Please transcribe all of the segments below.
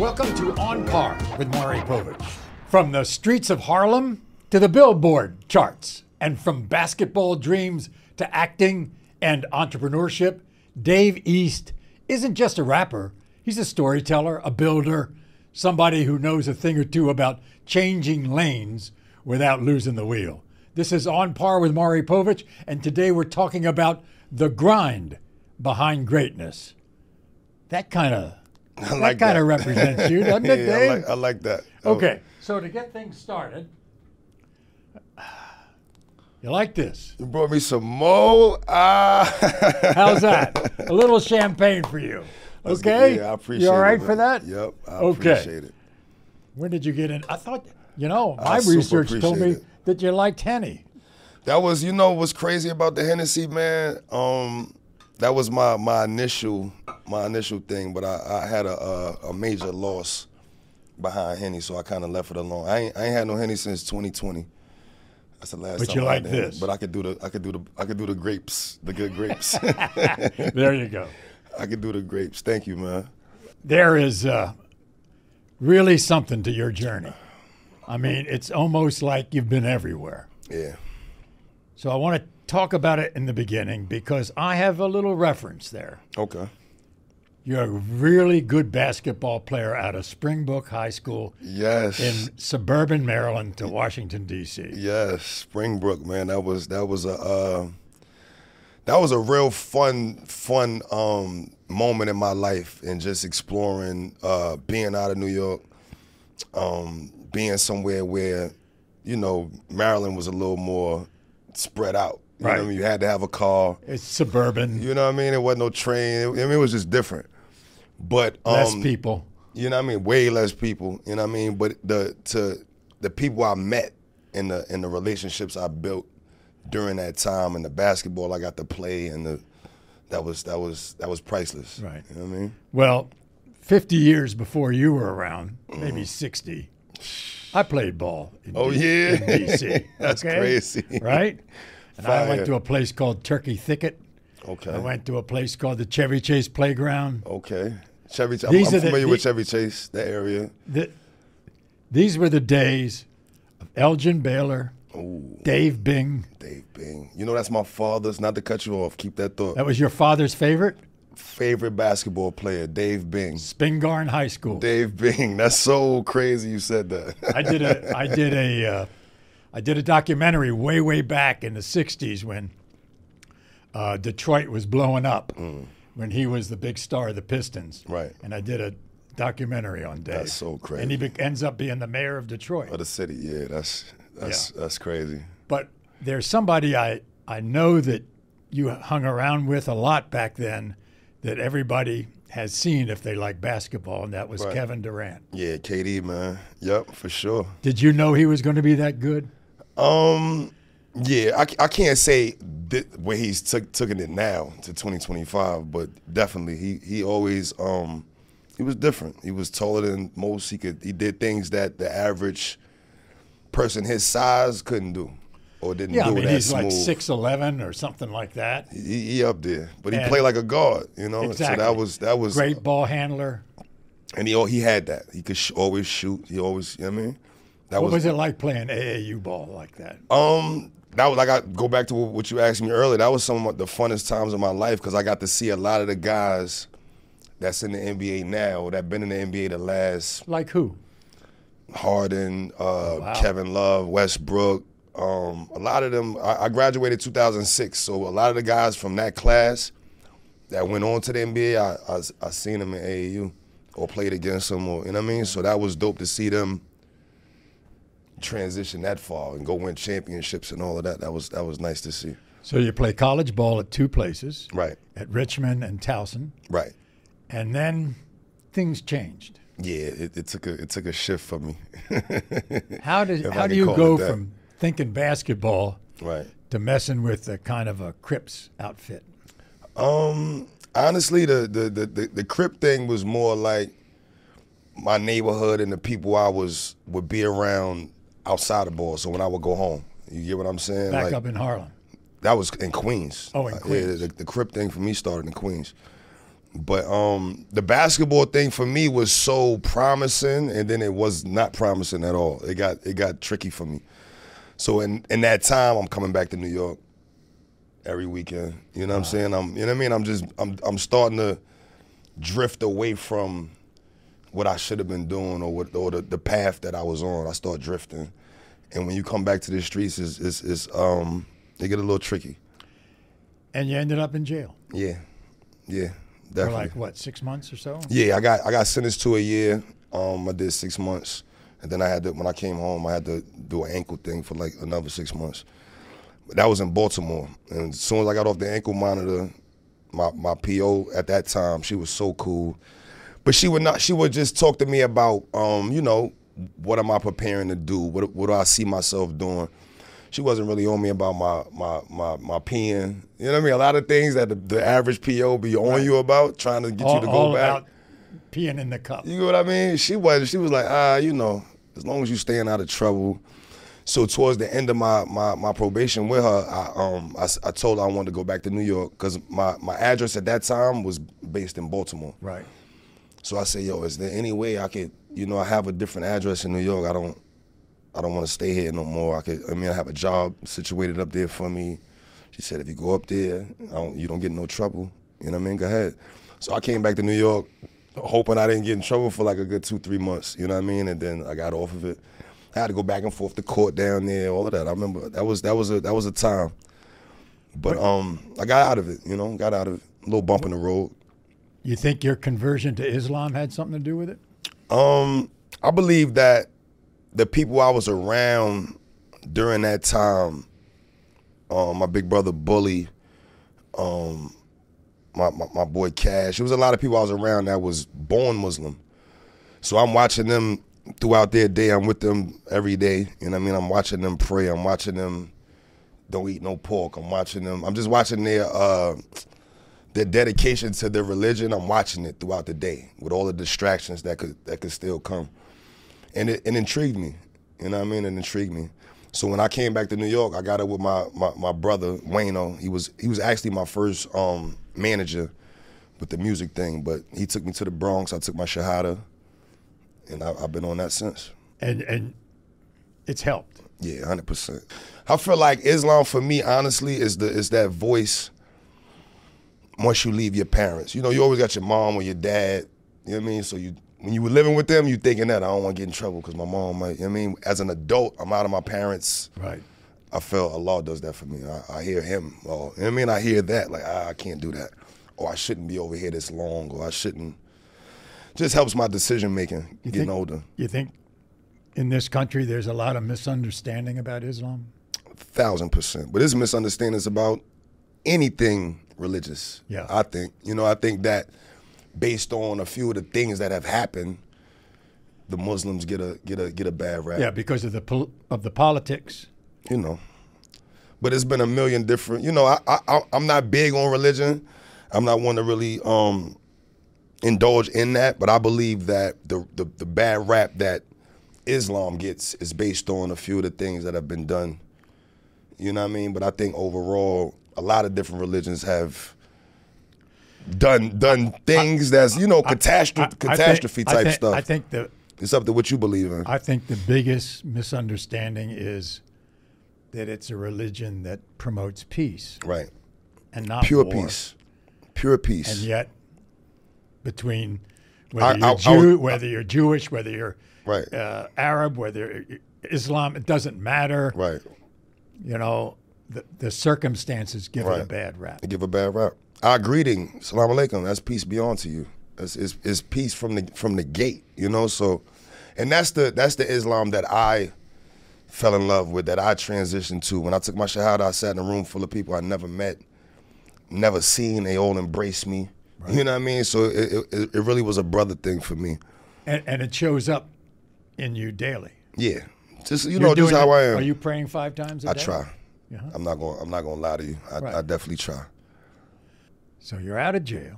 Welcome to On Par with Maury Povich. From the streets of Harlem to the Billboard charts, and from basketball dreams to acting and entrepreneurship, Dave East isn't just a rapper. He's a storyteller, a builder, somebody who knows a thing or two about changing lanes without losing the wheel. This is On Par with Maury Povich, and today we're talking about the grind behind greatness. That kind of represents you, doesn't it, Dave? I like that. Okay, so to get things started, you like this? You brought me some more. How's that? A little champagne for you. Okay? Yeah, I appreciate it. You all right man. for that? Yep, I Okay. appreciate it. When did you get in? I thought, my I super research told me appreciate it. that you liked Henny. That was, what's crazy about the Hennessy, man? That was my initial thing, but I had a major loss behind Henny, so I kind of left it alone. I ain't had no Henny since 2020. That's the last But time you I like had Henny. this. But I could do the grapes, the good grapes. There you go. I could do the grapes. Thank you, man. There is really something to your journey. I mean, it's almost like you've been everywhere. Yeah. So I want to talk about it in the beginning because I have a little reference there. Okay. You're a really good basketball player out of Springbrook High School Yes. in suburban Maryland to Washington, D.C. Yes, Springbrook, man. That was a real fun moment in my life, and just exploring, being out of New York, being somewhere where, Maryland was a little more spread out. You know what I mean? You had to have a car. It's suburban, You know what I mean? It wasn't no train. It was just different. But less people. You know what I mean? Way less people. You know what I mean? But the people I met and the relationships I built during that time, and the basketball I got to play, and that was priceless. Right. You know what I mean? Well, 50 years before you were around, maybe 60, I played ball in D.C. That's crazy. Right? And I went Fire. to a place called Turkey Thicket. Okay. I went to a place called the Chevy Chase Playground. Okay. Chevy. I'm These are the- familiar with Chevy Chase, that area. These were the days of Elgin Baylor, Ooh, Dave Bing. Dave Bing. That's my father's. Not to cut you off. Keep that thought. That was your father's favorite? Favorite basketball player, Dave Bing. Spingarn High School. Dave Bing. That's so crazy you said that. I did a documentary way back in the 60s when Detroit was blowing up, when he was the big star of the Pistons. Right. And I did a documentary on Dave. That's so crazy. And he ends up being the mayor of Detroit. Of the city, yeah. That's crazy. But there's somebody I know that you hung around with a lot back then that everybody has seen if they like basketball, and that was Right. Kevin Durant. Yeah, KD, man. Yep, for sure. Did you know he was going to be that good? Yeah, I can't say where he's taking it now to 2025, but definitely he always he was different. He was taller than most. He did things that the average person his size couldn't do, or didn't Yeah, do I mean, that he's smooth. like 6'11" or something like that. He up there, but he And- played like a guard, Exactly. So that was Great ball handler. and he had that. He could always shoot. He always, you know what I mean? That What was it like playing AAU ball like that? That was like, I go back to what you asked me earlier. That was some of the funnest times of my life because I got to see a lot of the guys that's in the NBA now, that been in the NBA the last Like who? Harden, Kevin Love, Westbrook. A lot of them. I graduated 2006, so a lot of the guys from that class that went on to the NBA, I seen them in AAU or played against them, or you know what I mean. So that was dope to see them transition that far and go win championships and all of that. That was nice to see. So you play college ball at two places, Right. at Richmond and Towson, Right. and then things changed. Yeah, it took a shift for me. How I do can you call go it that. from thinking basketball Right. to messing with a kind of a Crips outfit? Honestly, the Crip thing was more like my neighborhood and the people I would be around outside of ball. So when I would go home, you get what I'm saying? Back Like, up in Harlem. that was in Queens. Oh, in Queens. Yeah, the Crip thing for me started in Queens. But the basketball thing for me was so promising, and then it was not promising at all. It got tricky for me. So in that time, I'm coming back to New York every weekend. You know what I'm saying? You know what I mean? I'm starting to drift away from what I should have been doing or the path that I was on. I start drifting, and when you come back to the streets, it get a little tricky. And you ended up in jail. Yeah. For Definitely. like what, 6 months or so? Yeah, I got sentenced to a year. I did 6 months, and then when I came home, I had to do an ankle thing for like another 6 months. But that was in Baltimore, and as soon as I got off the ankle monitor, my PO at that time, she was so cool, but she would just talk to me about you know, what am I preparing to do? What do I see myself doing? She wasn't really on me about my peeing. You know what I mean? A lot of things that the average PO be on you about, trying to get you to go all back. About peeing in the cup. You know what I mean? She was like, you know, as long as you staying out of trouble. So towards the end of my probation with her, I told her I wanted to go back to New York because my address at that time was based in Baltimore. Right. So I said, yo, is there any way I could, you know, I have a different address in New York. I don't want to stay here no more. I have a job situated up there for me. She said, if you go up there, you don't get in no trouble. You know what I mean? Go ahead. So I came back to New York, hoping I didn't get in trouble for like a good 2-3 months. You know what I mean? And then I got off of it. I had to go back and forth to court down there, all of that. I remember that was a time. But I got out of it. You know, got out of it. A little bump in the road. You think your conversion to Islam had something to do with it? I believe that the people I was around during that time, my big brother Bully, my boy Cash, there was a lot of people I was around that was born Muslim. So I'm watching them throughout their day. I'm with them every day. You know what I mean? I'm watching them pray. I'm watching them don't eat no pork. I'm just watching their dedication to their religion. I'm watching it throughout the day with all the distractions that could still come. And it intrigued me, you know what I mean? It intrigued me. So when I came back to New York, I got up with my brother, Wayno. He was actually my first manager with the music thing, but he took me to the Bronx. I took my Shahada, and I've been on that since. And it's helped. Yeah, 100%. I feel like Islam for me, honestly, is that voice once you leave your parents. You know, you always got your mom or your dad, you know what I mean? So when you were living with them, you thinking that I don't want to get in trouble because my mom might, you know what I mean? As an adult, I'm out of my parents. Right. I feel Allah does that for me. I hear him. Or, you know what I mean? I hear that. Like, I can't do that. Or I shouldn't be over here this long. Or I shouldn't. Just helps my decision making getting older. You think in this country there's a lot of misunderstanding about Islam? 1,000%. But there's misunderstandings about anything religious. Yeah. I think. You know, I think that based on a few of the things that have happened, the Muslims get a bad rap. Yeah, because of the politics. You know, but it's been a million different. You know, I'm not big on religion. I'm not one to really indulge in that. But I believe that the bad rap that Islam gets is based on a few of the things that have been done. You know what I mean? But I think overall, a lot of different religions have done things that's, you know, catastrophe type stuff. I think it's up to what you believe in. I think the biggest misunderstanding is that it's a religion that promotes peace. Right. And not pure war. peace. Pure peace. And yet, between whether you're Jewish, whether you're right. Arab, whether Islam, it doesn't matter. Right. You know, the circumstances give it a bad rap. They give a bad rap. Our greeting, salam alaikum, that's peace be unto you. It's peace from the gate, you know. So, and that's the Islam that I fell in love with, that I transitioned to. When I took my Shahada, I sat in a room full of people I never met, never seen. They all embraced me. Right. You know what I mean? So it really was a brother thing for me. And it shows up in you daily. Yeah, just just how I am. Are you praying 5 times a day? I try. Uh-huh. I'm not gonna lie to you. I definitely try. So you're out of jail.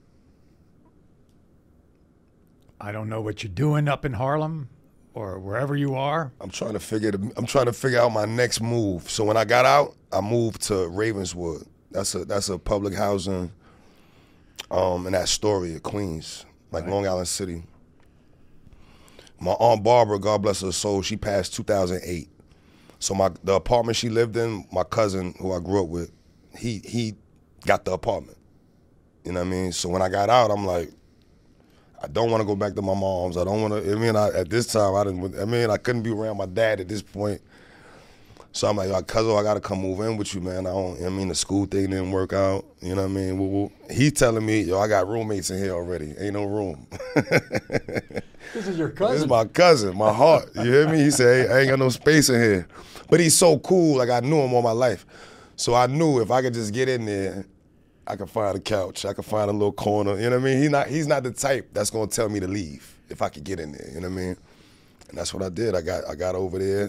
I don't know what you're doing up in Harlem or wherever you are. I'm trying to figure out my next move. So when I got out, I moved to Ravenswood. That's a public housing in that story of Queens, like Long Island City. My Aunt Barbara, God bless her soul, she passed 2008. So the apartment she lived in, my cousin who I grew up with, he got the apartment. You know what I mean? So when I got out, I'm like, I don't want to go back to my mom's. I don't want to. I mean, at this time, I couldn't be around my dad at this point. So I'm like, cousin, I got to come move in with you, man. The school thing didn't work out. You know what I mean? He telling me, yo, I got roommates in here already. Ain't no room. This is your cousin. This is my cousin, my heart. You hear me? He said, hey, I ain't got no space in here. But he's so cool. Like, I knew him all my life. So I knew if I could just get in there, I could find a couch. I could find a little corner. You know what I mean? He's not the type that's going to tell me to leave if I could get in there. You know what I mean? And that's what I did. I got over there.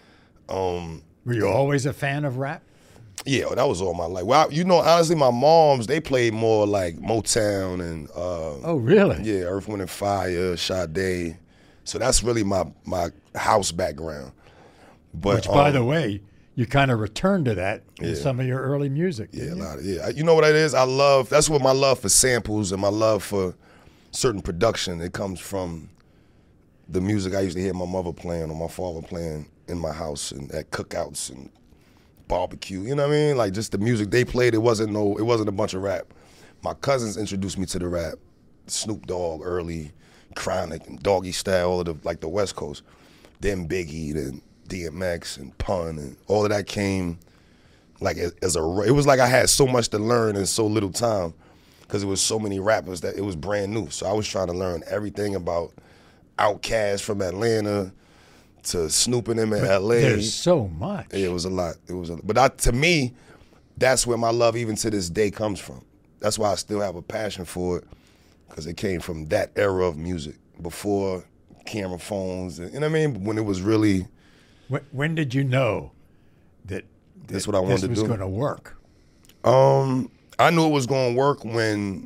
Were you always a fan of rap? Yeah, that was all my life. Well, honestly, my moms, they played more like Motown and oh, really? Yeah, Earth, Wind and Fire, Sade. So that's really my house background. But which, by the way, you kind of returned to that in some of your early music. Yeah, a lot of, yeah. You know what it is? That's what my love for samples and my love for certain production, it comes from the music I used to hear my mother playing or my father playing in my house and at cookouts and barbecue. You know what I mean? Like just the music they played, it wasn't a bunch of rap. My cousins introduced me to the rap. Snoop Dogg early, Chronic and Doggy Style, all of the West Coast. Then Biggie, then DMX and Pun and all of that came like it was like I had so much to learn in so little time because it was so many rappers that it was brand new. So I was trying to learn everything about Outkast from Atlanta to Snoop and them in LA. There's so much. Yeah, it was a lot. But to me, that's where my love even to this day comes from. That's why I still have a passion for it because it came from that era of music before camera phones. You know what I mean? When it was really. When did you know that that's what I wanted to do? This was going to work? I knew it was going to work when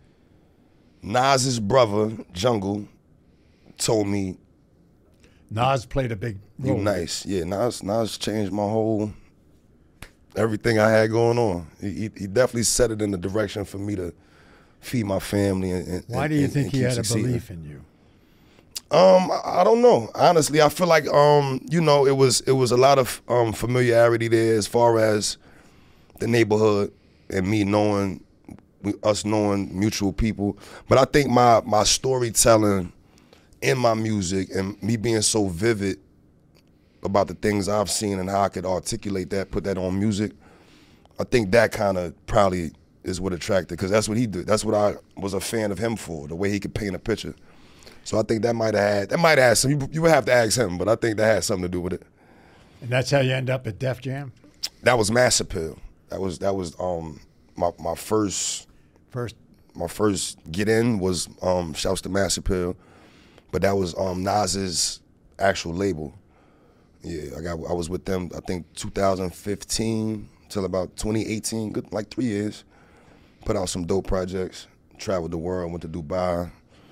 Nas's brother, Jungle, told me. Nas played a big role. You nice. Yeah, Nas changed my whole, everything I had going on. He definitely set it in the direction for me to feed my family. Why do you think he had a belief in you? I don't know. Honestly, I feel like it was a lot of familiarity there as far as the neighborhood and me knowing us knowing mutual people. But I think my storytelling in my music and me being so vivid about the things I've seen and how I could articulate that, put that on music, I think that kind of probably is what attracted, because that's what he did. That's what I was a fan of him for, the way he could paint a picture. So I think that might have had some, you would have to ask him, but I think that had something to do with it. And that's how you end up at Def Jam? That was Mass Appeal. That was my first get in was shouts to Mass Appeal. But that was Nas's actual label. Yeah, I was with them, I think 2015 till about 2018, good, like 3 years. Put out some dope projects, traveled the world, went to Dubai,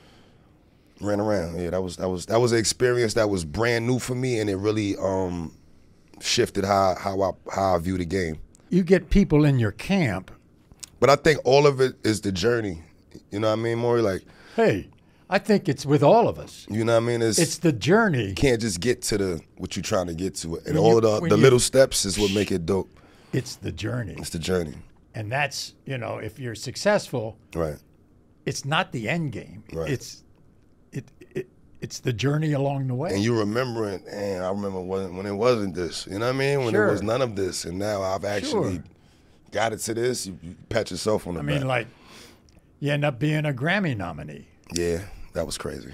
ran around. Yeah, that was an experience that was brand new for me, and it really shifted how I view the game. You get people in your camp. But I think all of it is the journey. You know what I mean, Maury? Like, hey, I think it's with all of us. You know what I mean? It's the journey. You can't just get to what you're trying to get to. And all of the little steps is what make it dope. It's the journey. It's the journey. And that's, if you're successful, right? It's not the end game. Right. It's the journey along the way. And you remember it, and I remember when it wasn't this. You know what I mean? When it was none of this. And now I've actually got it to this. You pat yourself on the back. I mean, like, you end up being a Grammy nominee. Yeah. That was crazy.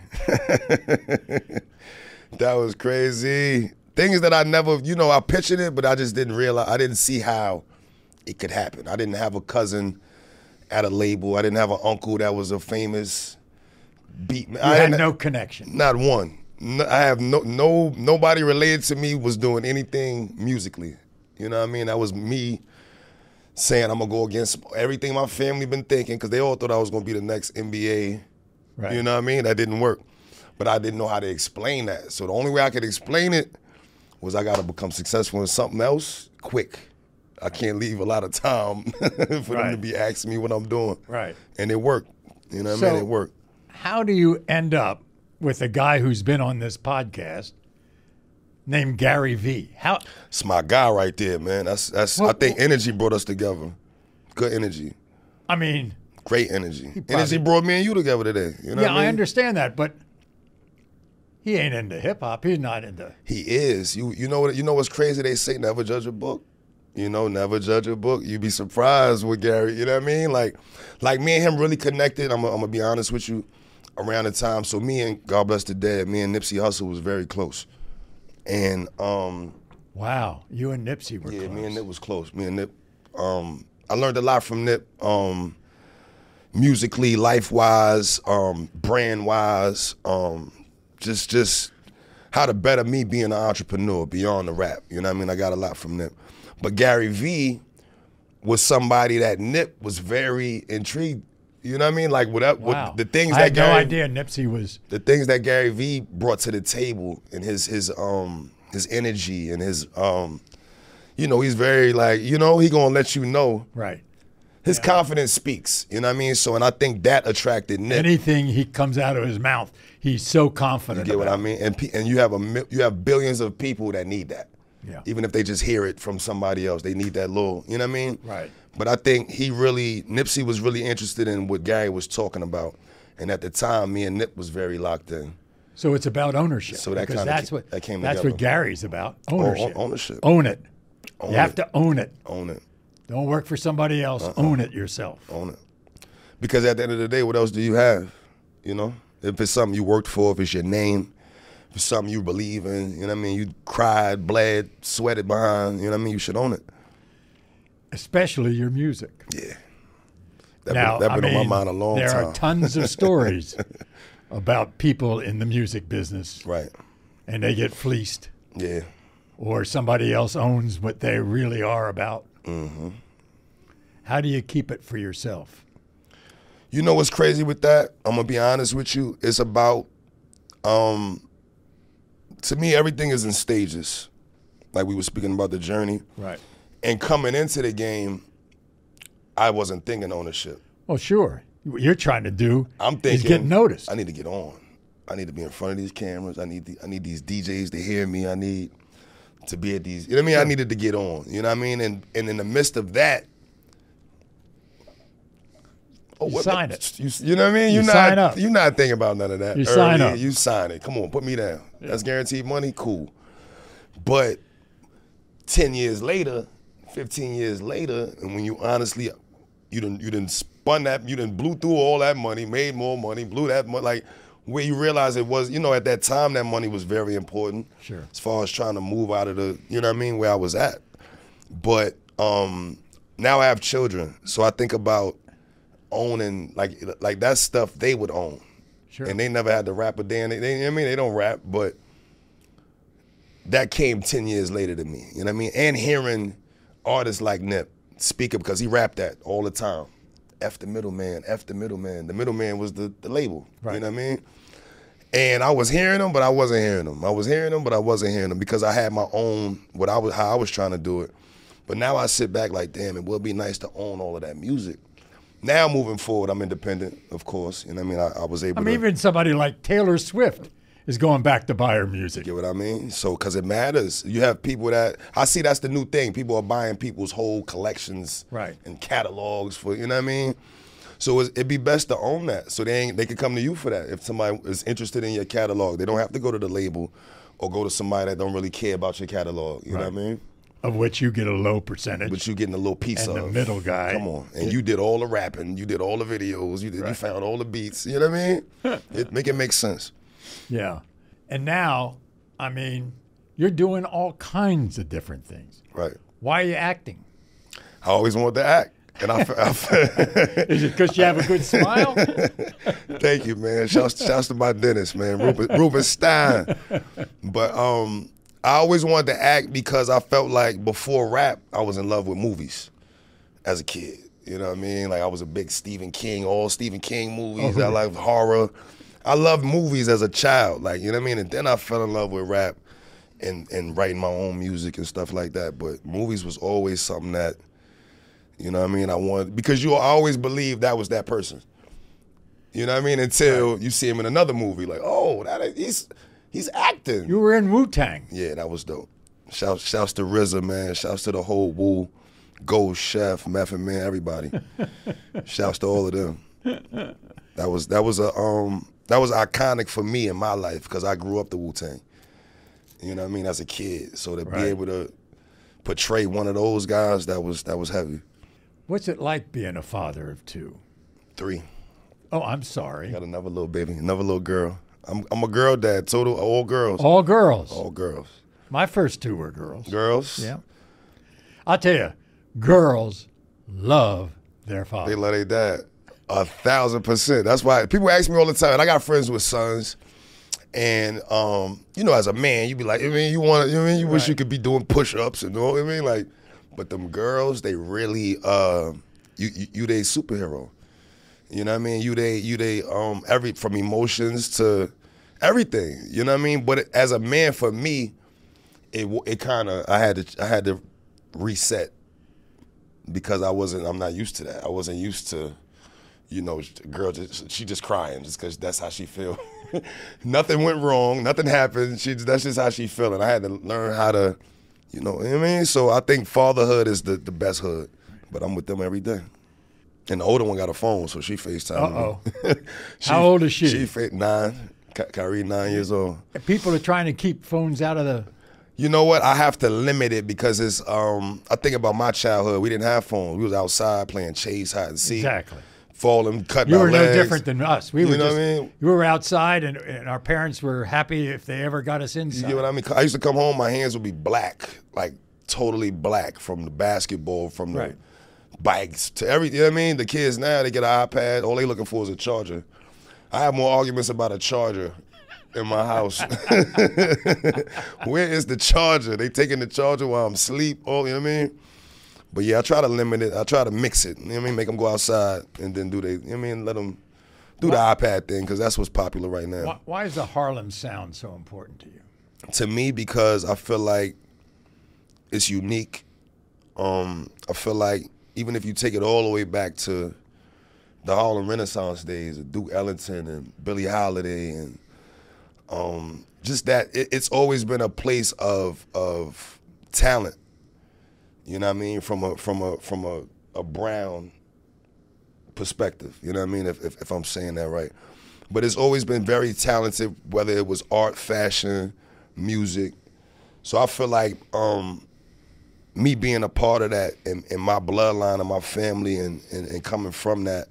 That was crazy. Things that I never, I pictured it, but I just didn't realize, I didn't see how it could happen. I didn't have a cousin at a label. I didn't have an uncle that was a famous beat man. I had no connection. Not one. I have nobody related to me was doing anything musically. You know what I mean? That was me saying I'm going to go against everything my family been thinking, because they all thought I was going to be the next NBA. Right. You know what I mean? That didn't work. But I didn't know how to explain that. So the only way I could explain it was I got to become successful in something else quick. I can't leave a lot of time for them to be asking me what I'm doing. Right. And it worked. You know what I mean? It worked. How do you end up with a guy who's been on this podcast named Gary Vee? How? It's my guy right there, man. That's. I think energy brought us together. Good energy. I mean, great energy. Energy brought me and you together today. You know what I mean? I understand that, but he ain't into hip hop. He's not into. He is. You know what? You know what's crazy? They say never judge a book. You know, never judge a book. You'd be surprised with Gary. You know what I mean? Like me and him really connected. I'm gonna be honest with you. Around the time, so me and God bless the dead, me and Nipsey Hussle was very close. And wow, you and Nipsey were close. Yeah, me and Nip was close. Me and Nip. I learned a lot from Nip, musically, life-wise, brand-wise, just how to better me being an entrepreneur beyond the rap. You know what I mean? I got a lot from Nip. But Gary Vee was somebody that Nip was very intrigued. You know what I mean? Like wow. The things I that had Gary, no idea Nipsey was. The things that Gary Vee brought to the table and his energy and his you know, he's very like, you know, he gonna let you know. Right. His confidence speaks. You know what I mean? So, and I think that attracted Nip. Anything he comes out of his mouth, he's so confident. You get what I mean? And you have billions of people that need that. Yeah. Even if they just hear it from somebody else, they need that little. You know what I mean? Right. But I think Nipsey was really interested in what Gary was talking about, and at the time, me and Nip was very locked in. So it's about ownership. So that that's together. what Gary's about. Ownership. Ownership. Own it. You have to own it. Own it. Don't work for somebody else. Own it yourself. Own it. Because at the end of the day, what else do you have? You know, if it's something you worked for, if it's your name, if it's something you believe in, you know what I mean? You cried, bled, sweated behind. You know what I mean? You should own it. Especially your music. Yeah. That's been on my mind a long time. There are tons of stories about people in the music business. Right. And they get fleeced. Yeah. Or somebody else owns what they really are about. Mm-hmm. How do you keep it for yourself? You know what's crazy with that? I'm going to be honest with you. It's about, to me, everything is in stages. Like we were speaking about the journey. Right. And coming into the game, I wasn't thinking ownership. Well, sure. What you're trying to do I'm thinking, is get noticed. I need to get on. I need to be in front of these cameras. I need these DJs to hear me. I need to be at these. You know what I mean? Sure. I needed to get on. You know what I mean? And in the midst of that, sign it. You know what I mean? You sign up. You're not thinking about none of that. You sign up. You sign it. Come on, put me down. Yeah. That's guaranteed money. Cool. But 10 years later, 15 years later, and when you honestly, you done spun that, you done blew through all that money, made more money, blew that money, like where you realize it was, you know, at that time that money was very important. Sure. As far as trying to move out of the, you know what I mean, where I was at. But now I have children, so I think about owning, like that stuff they would own. Sure. And they never had to rap a day, and they, you know what I mean, they don't rap, but that came 10 years later to me, you know what I mean? And hearing artists like Nip speak up, because he rapped that all the time. F the middleman, F the middleman. The middleman was the label, right. You know what I mean? And I was hearing them, but I wasn't hearing them. I was hearing them, but I wasn't hearing them because I had my own, how I was trying to do it. But now I sit back like, damn, it would be nice to own all of that music. Now moving forward, I'm independent, of course. You know what I mean? I was able to. Even somebody like Taylor Swift is going back to buy her music. You get what I mean? So, because it matters. You have people that, I see that's the new thing. People are buying people's whole collections and catalogs for, you know what I mean? So it'd be best to own that. So they could come to you for that. If somebody is interested in your catalog, they don't have to go to the label or go to somebody that don't really care about your catalog. You know what I mean? Of which you get a low percentage. But you getting a little piece and of. the middle guy. Come on. And you did all the rapping. You did all the videos. You found all the beats. You know what I mean? Make it make sense. Yeah. And now, you're doing all kinds of different things. Right. Why are you acting? I always wanted to act. And Is it because you have a good smile? Thank you, man. Shouts to my dentist, man, Ruben Stein. But I always wanted to act because I felt like before rap, I was in love with movies as a kid. You know what I mean? Like I was a big Stephen King, all Stephen King movies. I loved horror. I loved movies as a child, like, you know what I mean? And then I fell in love with rap. and writing my own music and stuff like that. But movies was always something that, you know what I mean, I wanted, because I always believed that was that person. You know what I mean? Until you see him in another movie, like, oh, he's acting. You were in Wu-Tang. Yeah, that was dope. Shouts to RZA, man. Shouts to the whole Wu, Ghost, Chef, Method Man, everybody. Shouts to all of them. That was iconic for me in my life because I grew up the Wu-Tang. You know what I mean? As a kid, so to be able to portray one of those guys, that was heavy. What's it like being a father of 2? 3. Oh, I'm sorry. Got another little baby, another little girl. I'm a girl dad. Total all girls. All girls. All girls. My first 2 were girls. Girls. Yeah. I'll tell you, girls love their father. They love their dad. 1,000%. That's why people ask me all the time. And I got friends with sons, and you know, as a man, you be like, I mean, you wish you could be doing push-ups and all. I mean, like, but them girls, they really you they superhero. You know what I mean? You they every from emotions to everything. You know what I mean? But as a man, for me, it kind of I had to reset because I'm not used to that. I wasn't used to, you know, girl she just crying just because that's how she feel. Nothing went wrong, nothing happened. That's just how she feeling. I had to learn how to, you know what I mean? So I think fatherhood is the best hood, but I'm with them every day. And the older one got a phone, so she FaceTime me. How old is she? She 9. Kyrie 9 years old. People are trying to keep phones out of the... You know what? I have to limit it because it's. I think about my childhood. We didn't have phones. We was outside playing chase, hide and seek. Exactly. Falling, cutting You our were legs. no different than us. We were You know just, what I mean? We were outside, and our parents were happy if they ever got us inside. You get what I mean? I used to come home, my hands would be black, like totally black from the basketball, from the bikes to everything. You know what I mean? The kids now, they get an iPad. All they looking for is a charger. I have more arguments about a charger in my house. Where is the charger? They taking the charger while I'm asleep. You know what I mean? But yeah, I try to limit it. I try to mix it. You know what I mean? Make them go outside and then you know what I mean? Let them do the iPad thing because that's what's popular right now. Why is the Harlem sound so important to you? To me, because I feel like it's unique. I feel like even if you take it all the way back to the Harlem Renaissance days of Duke Ellington and Billie Holiday and just that it's always been a place of talent. You know what I mean? From a brown perspective. You know what I mean? If I'm saying that right. But it's always been very talented, whether it was art, fashion, music. So I feel like me being a part of that in my bloodline and my family and coming from that,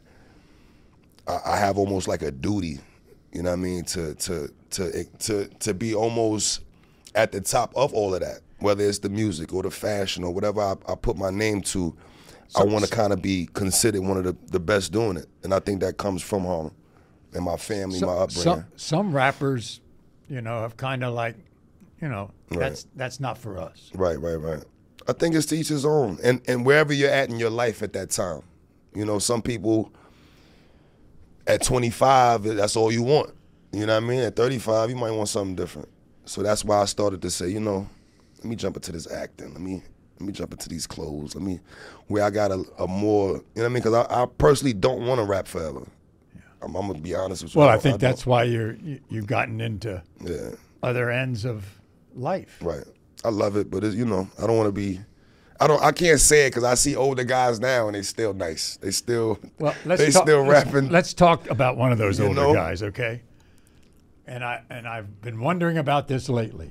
I have almost like a duty, you know what I mean, to be almost at the top of all of that, whether it's the music or the fashion or whatever I put my name to. I want to kind of be considered one of the best doing it, and I think that comes from Harlem and my family, my upbringing. Some rappers, you know, have kind of like, you know, that's not for us. Right. I think it's to each his own, and wherever you're at in your life at that time. You know, some people at 25, that's all you want. You know what I mean? At 35, you might want something different. So that's why I started to say, you know, let me jump into this acting. Let me jump into these clothes. Where I got a more, you know what I mean? Because I personally don't want to rap forever. Yeah. I'm going to be honest with you. Well, I think that's why you've gotten into other ends of life. Right. I love it, but you know, I don't want to be. I can't say it because I see older guys now and they still nice. They still rapping. Let's talk about one of those older guys, okay? And I've been wondering about this lately.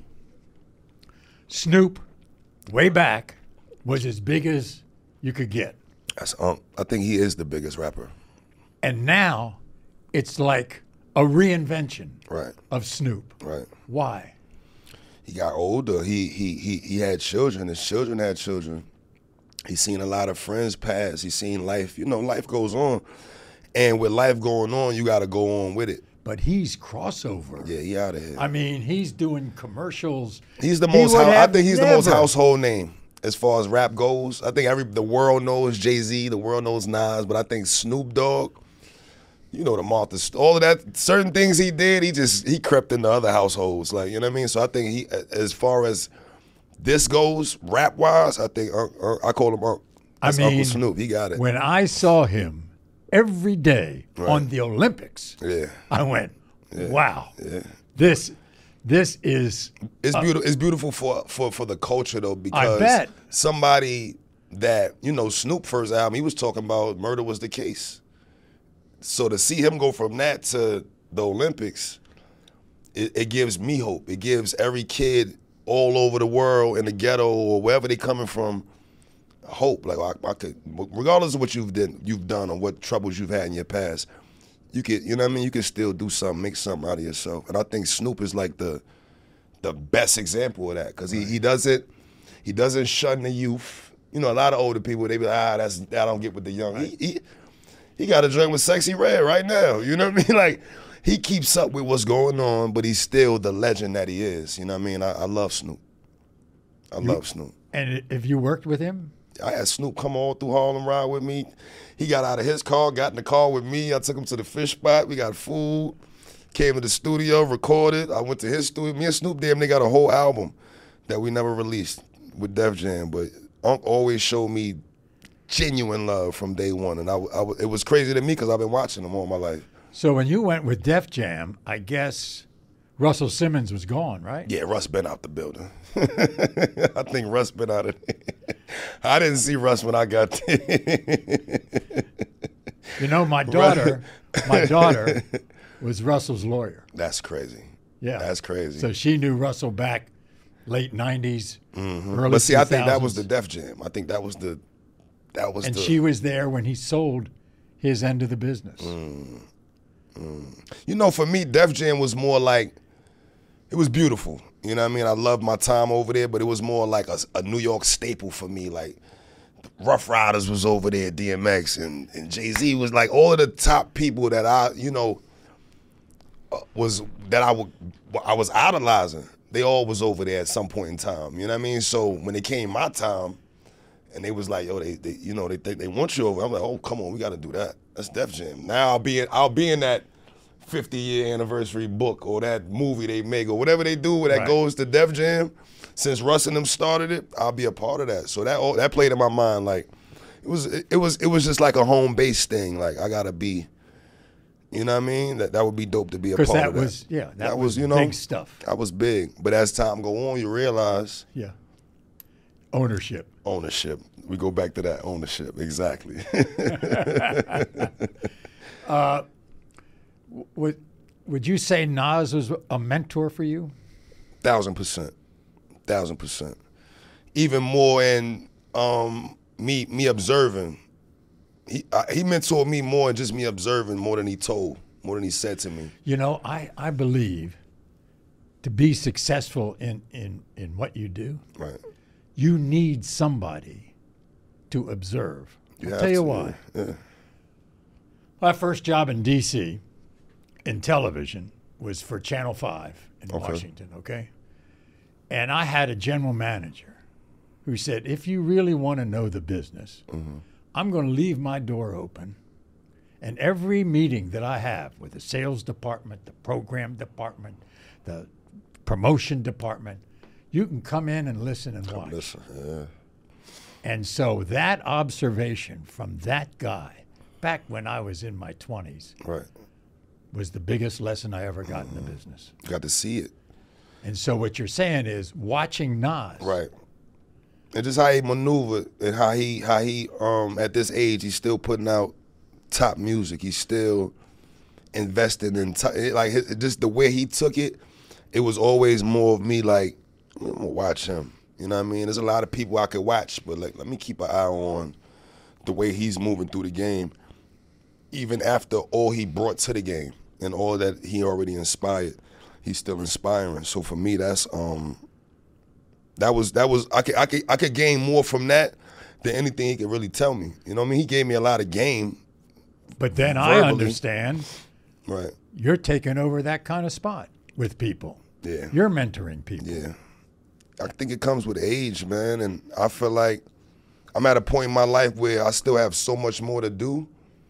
Snoop, way back, was as big as you could get. I think he is the biggest rapper. And now it's like a reinvention of Snoop. Right. Why? He got older. He had children. His children had children. He's seen a lot of friends pass. He's seen life. You know, life goes on. And with life going on, you got to go on with it. But he's crossover. Yeah, he out of here. I mean, he's doing commercials. He's the most. I think he's the most household name as far as rap goes. I think the world knows Jay-Z. The world knows Nas. But I think Snoop Dogg, you know, the Martha, all of that, certain things he did, he crept into other households, like, you know what I mean? So I think he, as far as this goes, rap-wise, I think I call him Unc. That's Uncle Snoop. He got it. When I saw him every day on the Olympics, I went, wow, this is... It's beautiful. It's beautiful for the culture, though, because I bet. Somebody that, you know, Snoop first album, he was talking about murder was the case. So to see him go from that to the Olympics, it gives me hope. It gives every kid all over the world in the ghetto or wherever they coming from hope. Like I could, regardless of what you've done or what troubles you've had in your past, you could, you know what I mean? You can still do something, make something out of yourself. And I think Snoop is like the best example of that because he doesn't shun the youth. You know, a lot of older people, they be like, I don't get with the young. Right. He got a joint with Sexy Red right now. You know what I mean? Like, he keeps up with what's going on, but he's still the legend that he is. You know what I mean? I love Snoop. I love Snoop. And if you worked with him? I had Snoop come all through Harlem, ride with me. He got out of his car, got in the car with me. I took him to the fish spot. We got food. Came to the studio, recorded. I went to his studio. Me and Snoop damn, they got a whole album that we never released with Def Jam. But Unc always showed me genuine love from day one. And it was crazy to me because I've been watching him all my life. So when you went with Def Jam, I guess Russell Simmons was gone, right? Yeah, Russ been out the building. I think Russ been out of there. I didn't see Russ when I got there. You know, my daughter was Russell's lawyer. That's crazy. Yeah. That's crazy. So she knew Russell back late 90s, early But see, 2000s. I think that was the Def Jam. I think that was And she was there when he sold his end of the business. You know, for me, Def Jam was more like, it was beautiful. You know what I mean? I loved my time over there, but it was more like a New York staple for me. Like, Rough Riders was over there, DMX, and Jay-Z was like all of the top people that I was idolizing. They all was over there at some point in time. You know what I mean? So when it came my time, and they was like, yo, they think they want you over. I'm like, oh, come on, we got to do that. That's Def Jam. Now I'll be in that 50-year anniversary book or that movie they make or whatever they do that goes to Def Jam. Since Russ and them started it, I'll be a part of that. So that played in my mind. Like, it was just like a home base thing. Like, I gotta be, you know what I mean? That would be dope to be a part of that. That was big stuff. That was big. But as time go on, you realize. Yeah. Ownership. We go back to that ownership. Exactly. Would you say Nas was a mentor for you? 1,000%. 1,000%. Even more in me observing. He mentored me more in just me observing more than he told, more than he said to me. You know, I believe to be successful in what you do, right, you need somebody to observe. I'll tell you why. Yeah. My first job in D.C. in television was for Channel 5 in Washington, okay? And I had a general manager who said, if you really want to know the business, I'm going to leave my door open. And every meeting that I have with the sales department, the program department, the promotion department, you can come in and listen and watch. And so that observation from that guy, back when I was in my 20s, was the biggest lesson I ever got in the business. Got to see it. And so what you're saying is watching Nas. Right. And just how he maneuvered and how he at this age, he's still putting out top music. He's still investing in, just the way he took it, it was always more of me like, I'm going to watch him. You know what I mean? There's a lot of people I could watch, but like, let me keep an eye on the way he's moving through the game, even after all he brought to the game and all that he already inspired. He's still inspiring. So for me, that's I could gain more from that than anything he could really tell me. You know what I mean? He gave me a lot of game. But then verbally. I understand. Right. You're taking over that kind of spot with people. Yeah. You're mentoring people. Yeah. I think it comes with age, man, and I feel like I'm at a point in my life where I still have so much more to do,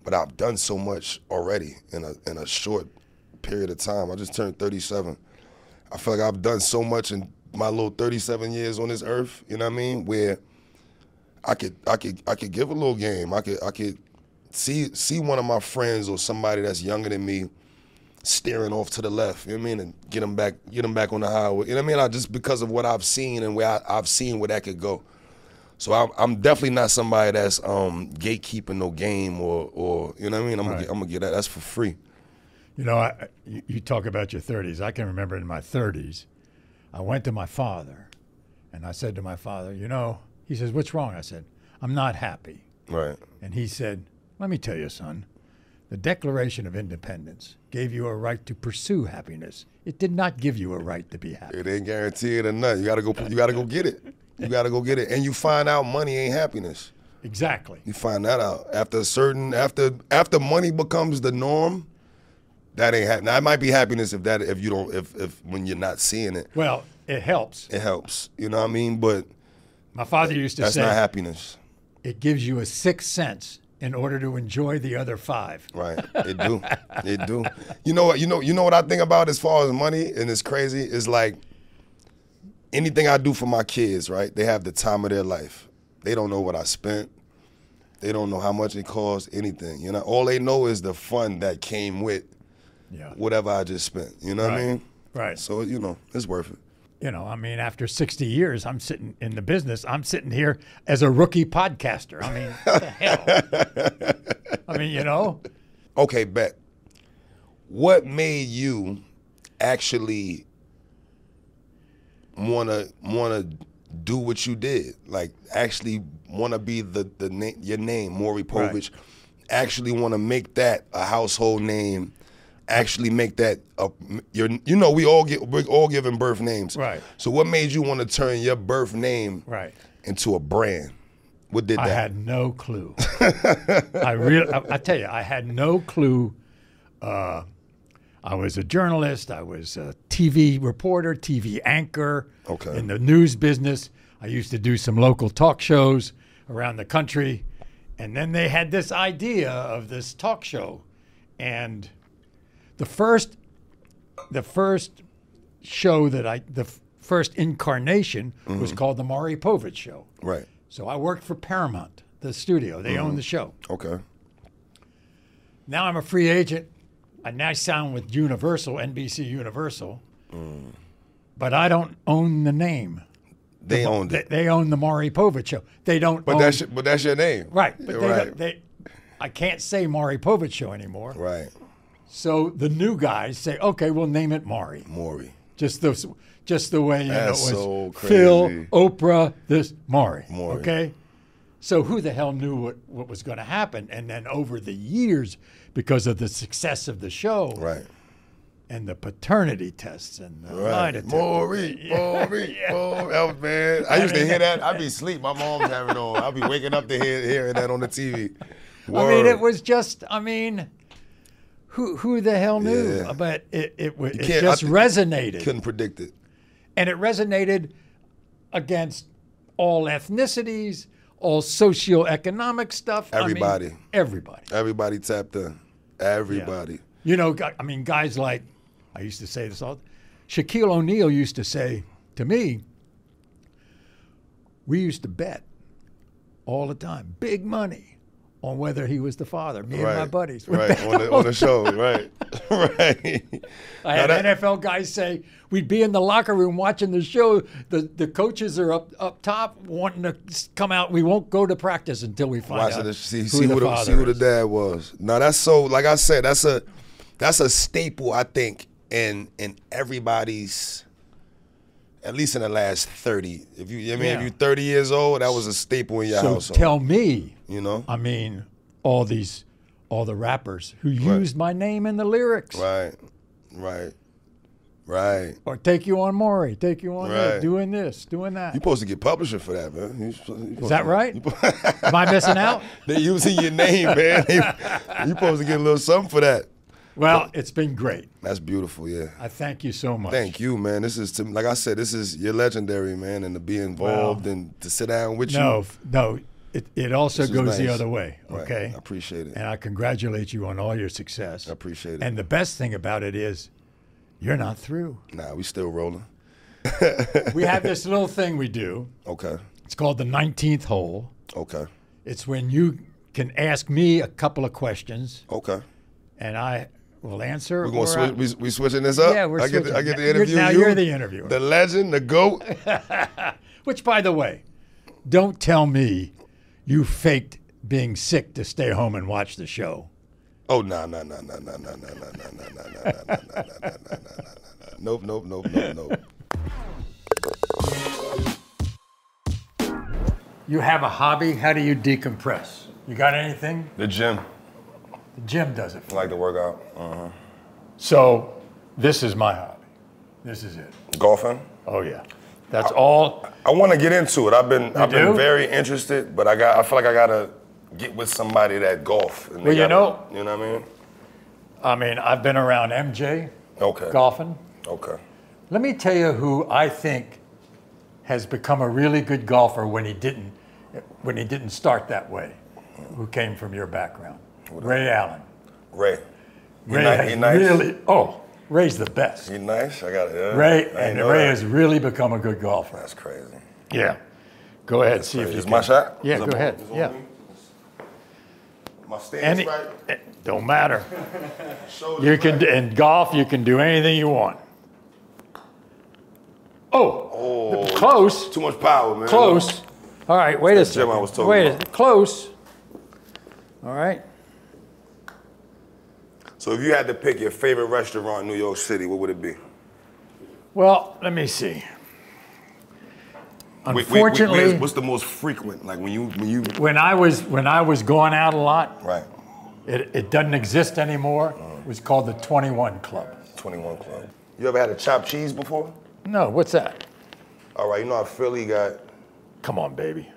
but I've done so much already in a short period of time. I just turned 37. I feel like I've done so much in my little 37 years on this earth, you know what I mean? Where I could give a little game. I could see one of my friends or somebody that's younger than me steering off to the left, you know what I mean, and get them back on the highway. You know what I mean? Just because of what I've seen and where I've seen where that could go. So I'm definitely not somebody that's gatekeeping no game or you know what I mean? I'm gonna get that. That's for free. You know, you talk about your 30s. I can remember in my 30s, I went to my father, and I said to my father, you know, he says, what's wrong? I said, I'm not happy. Right. And he said, let me tell you, son, the Declaration of Independence gave you a right to pursue happiness. It did not give you a right to be happy. It ain't guaranteed or nothing. You gotta go get it. You gotta go get it. And you find out money ain't happiness. Exactly. You find that out. After money becomes the norm, that ain't happiness. Now it might be happiness if when you're not seeing it. Well, it helps. It helps. You know what I mean? But my father used to say that's not happiness. It gives you a sixth sense in order to enjoy the other five. Right. It do. It do. You know what I think about as far as money, and it's crazy, is like anything I do for my kids, right? They have the time of their life. They don't know what I spent. They don't know how much it cost, anything. You know, all they know is the fun that came with whatever I just spent. You know what I mean? Right. So, you know, it's worth it. You know, I mean, after 60 years, I'm sitting in the business. I'm sitting here as a rookie podcaster. I mean, what the hell? I mean, you know. Okay, bet. What made you actually wanna do what you did? Like, actually wanna be your name, Maury Povich. Right. Actually wanna make that a household name. Actually make that we're all given birth names. Right. So what made you want to turn your birth name into a brand? What did that? I had no clue. I tell you, I had no clue. I was a journalist. I was a TV reporter, TV anchor in the news business. I used to do some local talk shows around the country. And then they had this idea of this talk show. And the first show the first incarnation was called the Maury Povich Show. Right. So I worked for Paramount, the studio. They own the show. Okay. Now I'm a free agent. I now sound with Universal, NBC Universal. But I don't own the name. They owned it. They own the Maury Povich Show. They don't. But that's your name. Right. But I can't say Maury Povich Show anymore. Right. So the new guys say, okay, we'll name it Maury. Maury. Just the way it was so crazy. Phil, Oprah, this Maury. Maury. Okay? So who the hell knew what was going to happen? And then over the years, because of the success of the show and the paternity tests and the lie detector. Maury. Oh, man. I used to hear that. I'd be asleep. My mom's having on. I'd be waking up to hearing that on the TV. Word. I mean, it was just, Who the hell knew? Yeah. But it just resonated. Couldn't predict it. And it resonated against all ethnicities, all socioeconomic stuff. Everybody. Everybody. Everybody tapped in. Everybody. Yeah. You know, guys like, I used to say this all, Shaquille O'Neal used to say to me, we used to bet all the time, big money, on whether he was the father. Me and my buddies. Right, on the show, right. I had NFL guys say, we'd be in the locker room watching the show. The coaches are up top wanting to come out. We won't go to practice until we find out see who the dad was. Now, that's so, like I said, that's a staple, I think, in everybody's, at least in the last 30. If you're 30 years old, that was a staple in your household. So tell me, you know, all the rappers who used my name in the lyrics. Right. Or take you on Maury, take you on this, doing this, doing that. You're supposed to get publishing for that, man. Is that right? Am I missing out? They're using your name, man. You're supposed to get a little something for that. Well, it's been great. That's beautiful, yeah. I thank you so much. Thank you, man. This is, like I said, you're legendary, man, and to be involved and to sit down with you. No, it also This is goes the nice. other way, Right. okay? I appreciate it. And I congratulate you on all your success. I appreciate it. And the best thing about it is you're not through. Nah, we still rolling. We have this little thing we do. Okay. It's called the 19th hole. Okay. It's when you can ask me a couple of questions, Okay. and I will answer. We're gonna or I- switch. We switching this up. Yeah, we're I get switching. I get to You're- interview now you. you're the interviewer. The legend, the goat. Which, by the way, don't tell me you faked being sick to stay home and watch the show. Oh no. Nope. You have a hobby. How do you decompress? You got anything? The gym. The gym does it. I like to work out. So this is my hobby. This is it. Golfing. Oh yeah, that's all. I want to get into it. I've been do? very interested, but I feel like I gotta get with somebody that golf. And they Well, you gotta- you know what I mean? I mean, I've been around MJ Okay. golfing. Okay. Let me tell you who I think has become a really good golfer when he didn't start that way. Who came from your background? Ray Allen. Ray. He Ray nice. has He nice. really. Oh, Ray's the best. He nice. I got it. Yeah. Ray I ain't and know Ray that. has really become a good golfer. That's crazy. Yeah. Go ahead. See if you Is can. my shot? Yeah, Is go it- ahead. is it Yeah. on me? My stance Any, right. don't matter. Shoulders You can right. in golf. You can do anything you want. Oh, close, Too much power, man. close. All right, wait a That second. gym I was talking Wait, about. close. All right. So if you had to pick your favorite restaurant in New York City, what would it be? Well, let me see. Wait, Unfortunately, what's the most frequent? Like when you when I was going out a lot, right. it doesn't exist anymore. It was called the 21 Club. 21 Club. You ever had a chopped cheese before? No, what's that? All right, you know how Philly got. Come on, baby.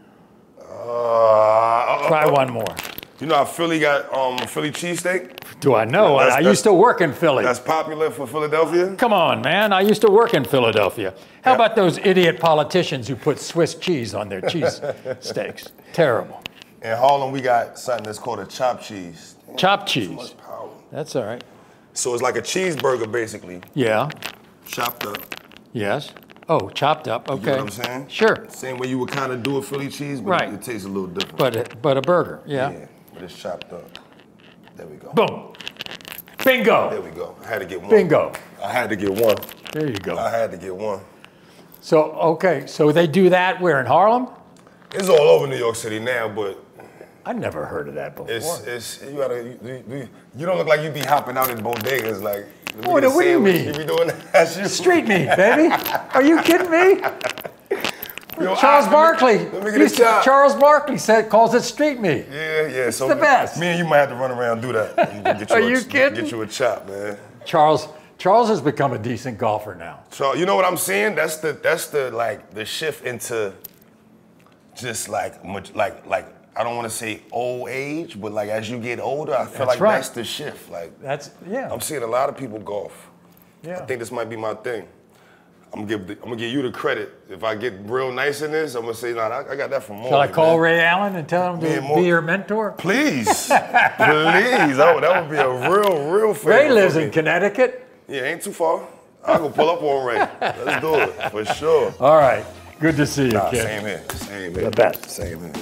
Uh, Try one more. You know how Philly got Philly cheesesteak? Do I know? That's- I used to work in Philly. That's popular for Philadelphia. Come on, man. I used to work in Philadelphia. How about those idiot politicians who put Swiss cheese on their cheese steaks? Terrible. In Harlem, we got something that's called a chopped cheese. Chopped Too cheese. much power. That's all right. So it's like a cheeseburger, basically, Yeah. chopped up. Yes. Oh, chopped up. Okay. You know what I'm saying? Sure. Same way you would kind of do a Philly cheese, but Right. it tastes a little different. But a burger. Yeah. Yeah, but it's chopped up. There we go. Boom. There Bingo. we go. I had to get one. Bingo. I had to get one. There you I go. had to get one. So, okay. So they do that where in Harlem? It's all over New York City now, but I never heard of that before. it's you gotta you don't look like you be hopping out in bodegas like. What do you mean? You be doing that shit. Street meat, baby. Are you kidding me? Yo, Charles Barkley. Let me get a shot. Charles Barkley calls it street meat. Yeah. So the best. Me and you might have to run around and do that. Get Are you kidding? Get you a chop, man. Charles has become a decent golfer now. So you know what I'm saying? That's the like the shift into just like much like I don't want to say old age, but like as you get older, I feel That's like right. that's the shift. Like Yeah. I'm seeing a lot of people golf. Yeah. I think this might be my thing. I'm gonna give you the credit. If I get real nice in this, I'm gonna say, nah, I got that from Morgan. Shall I call man. Ray Allen and tell him Me to and be Morgan. your mentor? Please, please. That would be a real favor. Ray lives for in me. Connecticut. Yeah, ain't too far. I'll go pull up on Ray. Let's do it for sure. All right. Good to see you, Nah, kid. same here. Same here. The best. Same here.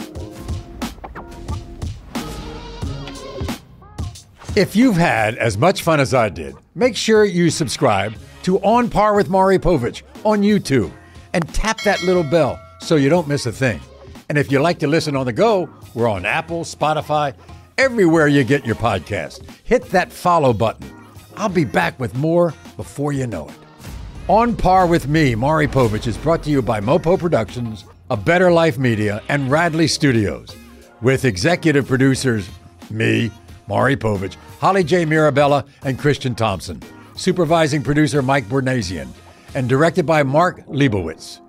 If you've had as much fun as I did, make sure you subscribe to On Par with Maury Povich on YouTube and tap that little bell so you don't miss a thing. And if you like to listen on the go, we're on Apple, Spotify, everywhere you get your podcast. Hit that follow button. I'll be back with more before you know it. On Par with me, Maury Povich, is brought to you by Mopo Productions, A Better Life Media, and Radley Studios, with executive producers me, Maury Povich, Holly J. Mirabella, and Christian Thompson. Supervising producer Mike Bornasian, and directed by Mark Leibowitz.